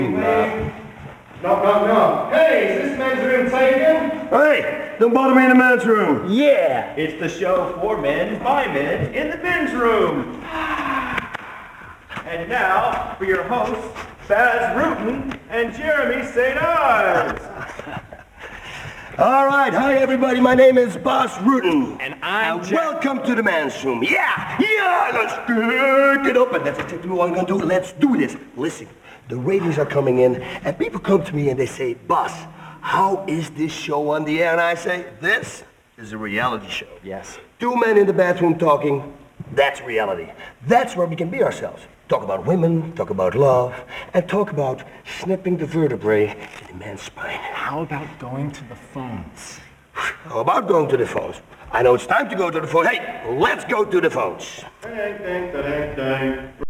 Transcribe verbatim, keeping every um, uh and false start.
Knock, knock, knock. Hey, is this men's room taken? Hey, don't bother me in the men's room. Yeah, it's the show for men, by men, in the men's room. And now, for your hosts, Baz Rutten and Jeremy Saint Ives. All right, hi everybody, my name is Boss Rutten. And I'm And Jack- welcome to the men's room. Yeah, yeah, let's get it up and that's exactly what I'm gonna do. Let's do this. Listen, the ratings are coming in and people come to me and they say, Boss, how is this show on the air? And I say, this is a reality show. Yes. Two men in the bathroom talking, that's reality. That's where we can be ourselves. Talk about women, talk about love, and talk about snipping the vertebrae in a man's spine. How about going to the phones? How about going to the phones? I know it's time to go to the phone. Hey, let's go to the phones. Dang, dang, dang, dang.